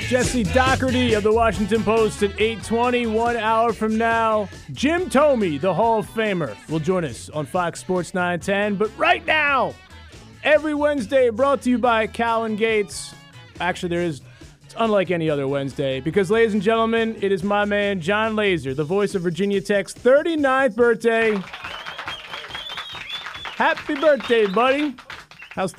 Jesse Doherty of the Washington Post at 8:20. 1 hour from now, Jim Thome, the Hall of Famer, will join us on Fox Sports 910. But right now, every Wednesday, brought to you by Cowan Gates. Actually, it's unlike any other Wednesday because, ladies and gentlemen, it is my man, John Laser, the voice of Virginia Tech's 39th birthday. Happy birthday, buddy. How's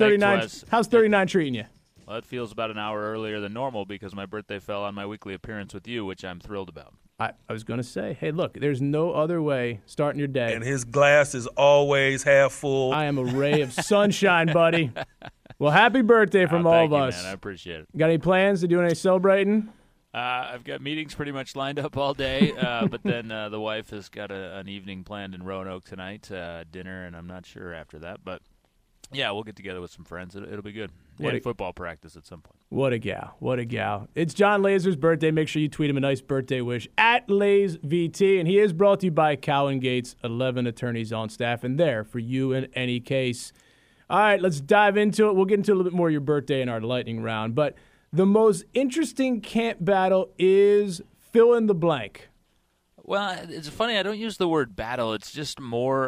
39 treating you? Well, it feels about an hour earlier than normal because my birthday fell on my weekly appearance with you, which I'm thrilled about. I was going to say, hey, look, there's no other way starting your day. And his glass is always half full. I am a ray of sunshine, buddy. Well, happy birthday from all of us. Man. I appreciate it. Got any plans to do any celebrating? I've got meetings pretty much lined up all day, but then the wife has got an evening planned in Roanoke tonight, dinner, and I'm not sure after that. But, yeah, we'll get together with some friends. It'll be good. And football practice at some point. What a gal. What a gal. It's John Laser's birthday. Make sure you tweet him a nice birthday wish at LazeVT. And he is brought to you by Cowan Gates, 11 attorneys on staff, and there for you in any case. All right, let's dive into it. We'll get into a little bit more of your birthday in our lightning round. But the most interesting camp battle is fill in the blank. Well, it's funny. I don't use the word battle. It's just more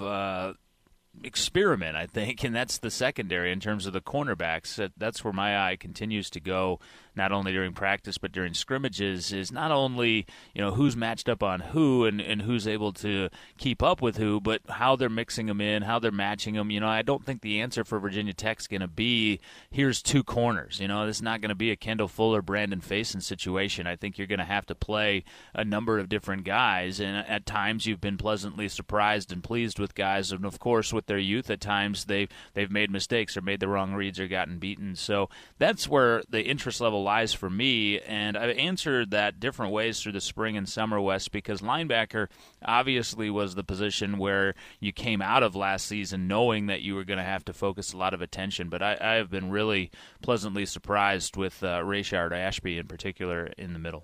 of experiment, I think, and that's the secondary in terms of the cornerbacks. That's where my eye continues to go, not only during practice but during scrimmages, is not only who's matched up on who and who's able to keep up with who, but how they're mixing them in, how they're matching them. I don't think the answer for Virginia Tech's going to be here's two corners. This is not going to be a Kendall Fuller, Brandon Faison situation. I think you're going to have to play a number of different guys, and at times you've been pleasantly surprised and pleased with guys, and of course with their youth at times they've made mistakes or made the wrong reads or gotten beaten. So that's where the interest level lies for me, and I've answered that different ways through the spring and summer, Wes, because linebacker obviously was the position where you came out of last season knowing that you were going to have to focus a lot of attention, but I have been really pleasantly surprised with Rayshard Ashby in particular in the middle.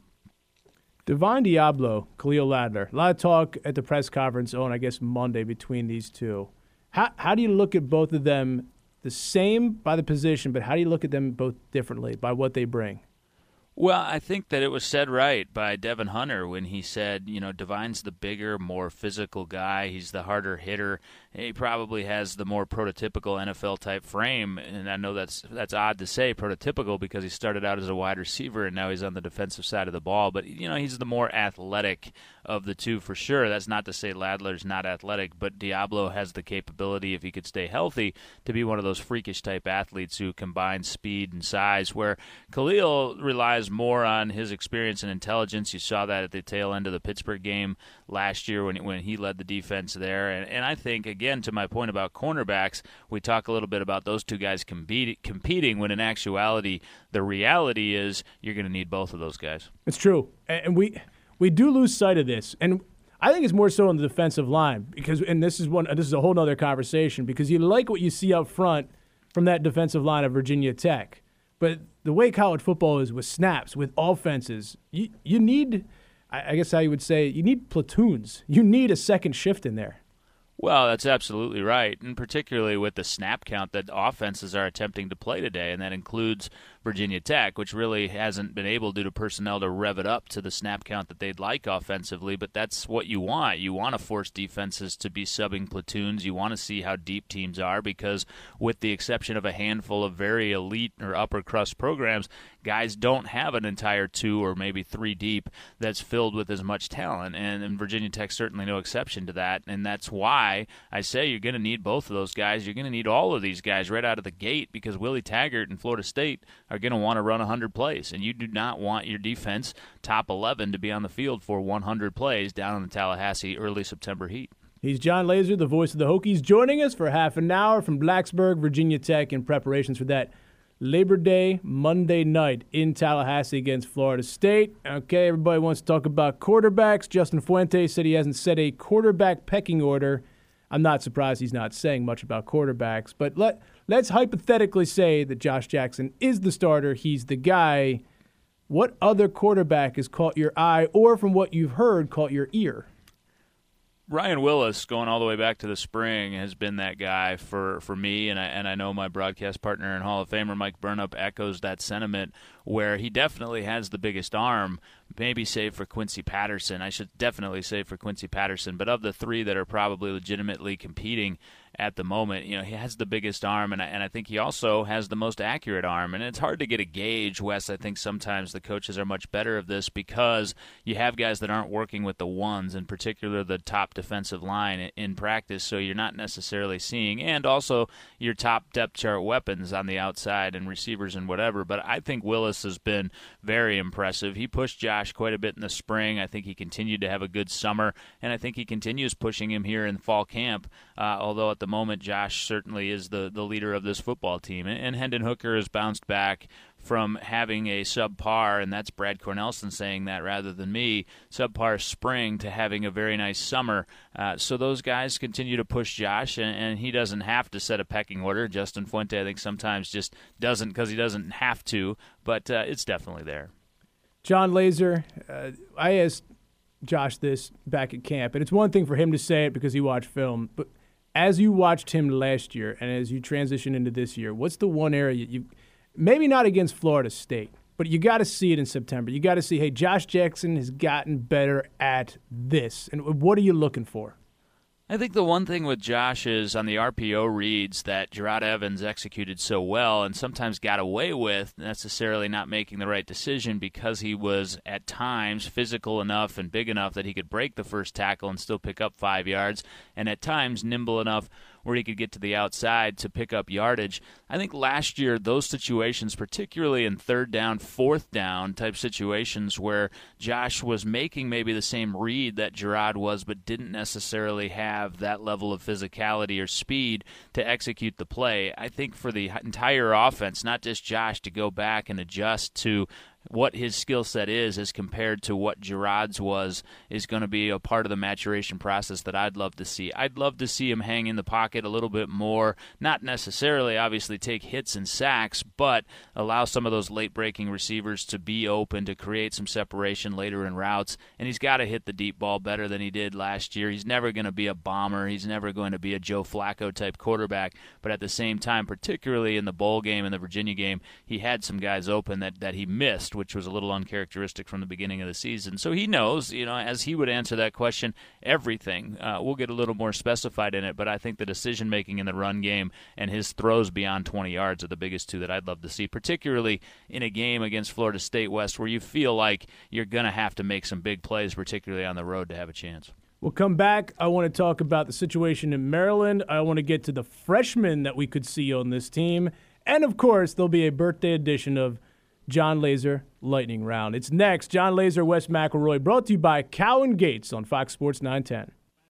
Divine Diablo, Khalil Ladler. A lot of talk at the press conference on, Monday between these two. How do you look at both of them the same by the position, but how do you look at them both differently by what they bring? Well, I think that it was said right by Devin Hunter when he said, Divine's the bigger, more physical guy. He's the harder hitter. He probably has the more prototypical NFL-type frame, and I know that's odd to say, prototypical, because he started out as a wide receiver and now he's on the defensive side of the ball. But, he's the more athletic of the two for sure. That's not to say Ladler's not athletic, but Diablo has the capability, if he could stay healthy, to be one of those freakish-type athletes who combine speed and size, where Khalil relies more on his experience and intelligence. You saw that at the tail end of the Pittsburgh game last year when he led the defense there. And I think, again, to my point about cornerbacks, we talk a little bit about those two guys competing when in actuality the reality is you're going to need both of those guys. It's true. And we do lose sight of this. And I think it's more so on the defensive line because, and this is a whole other conversation, because you like what you see up front from that defensive line of Virginia Tech. But the way college football is with snaps, with offenses, you need, I guess how you would say, you need platoons. You need a second shift in there. Well, that's absolutely right, and particularly with the snap count that offenses are attempting to play today, and that includes Virginia Tech, which really hasn't been able due to personnel to rev it up to the snap count that they'd like offensively, but that's what you want. You want to force defenses to be subbing platoons. You want to see how deep teams are because with the exception of a handful of very elite or upper crust programs, guys don't have an entire 2 or maybe 3 deep that's filled with as much talent, and Virginia Tech's certainly no exception to that, and that's why I say you're going to need both of those guys. You're going to need all of these guys right out of the gate because Willie Taggart and Florida State are going to want to run 100 plays, and you do not want your defense, top 11, to be on the field for 100 plays down in the Tallahassee early September heat. He's John Laser, the voice of the Hokies, joining us for half an hour from Blacksburg, Virginia Tech, in preparations for that Labor Day Monday night in Tallahassee against Florida State. Okay, everybody wants to talk about quarterbacks. Justin Fuente said he hasn't set a quarterback pecking order. I'm not surprised he's not saying much about quarterbacks, but let's hypothetically say that Josh Jackson is the starter. He's the guy. What other quarterback has caught your eye or, from what you've heard, caught your ear? Ryan Willis, going all the way back to the spring, has been that guy for me, and I know my broadcast partner and Hall of Famer Mike Burnup echoes that sentiment, where he definitely has the biggest arm, maybe save for Quincy Patterson. I should definitely say for Quincy Patterson, but of the three that are probably legitimately competing at the moment, he has the biggest arm, and I think he also has the most accurate arm. And it's hard to get a gauge, Wes. I think sometimes the coaches are much better of this because you have guys that aren't working with the ones, in particular the top defensive line in practice, so you're not necessarily seeing, and also your top depth chart weapons on the outside and receivers and whatever. But I think Willis has been very impressive. He pushed Josh quite a bit in the spring. I think he continued to have a good summer, and I think he continues pushing him here in fall camp, although at the moment Josh certainly is the leader of this football team. And Hendon Hooker has bounced back from having a subpar, and that's Brad Cornelson saying that rather than me, subpar spring to having a very nice summer. So those guys continue to push Josh, and he doesn't have to set a pecking order. Justin Fuente, I think, sometimes just doesn't because he doesn't have to, but it's definitely there. Jon Laaser, I asked Josh this back at camp, and it's one thing for him to say it because he watched film, but as you watched him last year and as you transition into this year, what's the one area you maybe not against Florida State, but you got to see it in September. You got to see, hey, Josh Jackson has gotten better at this. And what are you looking for? I think the one thing with Josh is on the RPO reads that Gerard Evans executed so well and sometimes got away with necessarily not making the right decision because he was at times physical enough and big enough that he could break the first tackle and still pick up 5 yards, and at times nimble enough where he could get to the outside to pick up yardage. I think last year those situations, particularly in third down, fourth down type situations where Josh was making maybe the same read that Gerard was but didn't necessarily have that level of physicality or speed to execute the play. I think for the entire offense, not just Josh, to go back and adjust to what his skill set is as compared to what Gerard's was is going to be a part of the maturation process that I'd love to see. I'd love to see him hang in the pocket a little bit more, not necessarily obviously take hits and sacks, but allow some of those late-breaking receivers to be open to create some separation later in routes, and he's got to hit the deep ball better than he did last year. He's never going to be a bomber. He's never going to be a Joe Flacco-type quarterback, but at the same time, particularly in the bowl game and the Virginia game, he had some guys open that he missed, which was a little uncharacteristic from the beginning of the season. So he knows, as he would answer that question, everything. We'll get a little more specified in it, but I think the decision-making in the run game and his throws beyond 20 yards are the biggest two that I'd love to see, particularly in a game against Florida State West where you feel like you're going to have to make some big plays, particularly on the road, to have a chance. We'll come back. I want to talk about the situation in Maryland. I want to get to the freshmen that we could see on this team. And, of course, there'll be a birthday edition of Jon Laaser Lightning Round. It's next. Jon Laaser, Wes McElroy, brought to you by Cowan Gates on Fox Sports 910.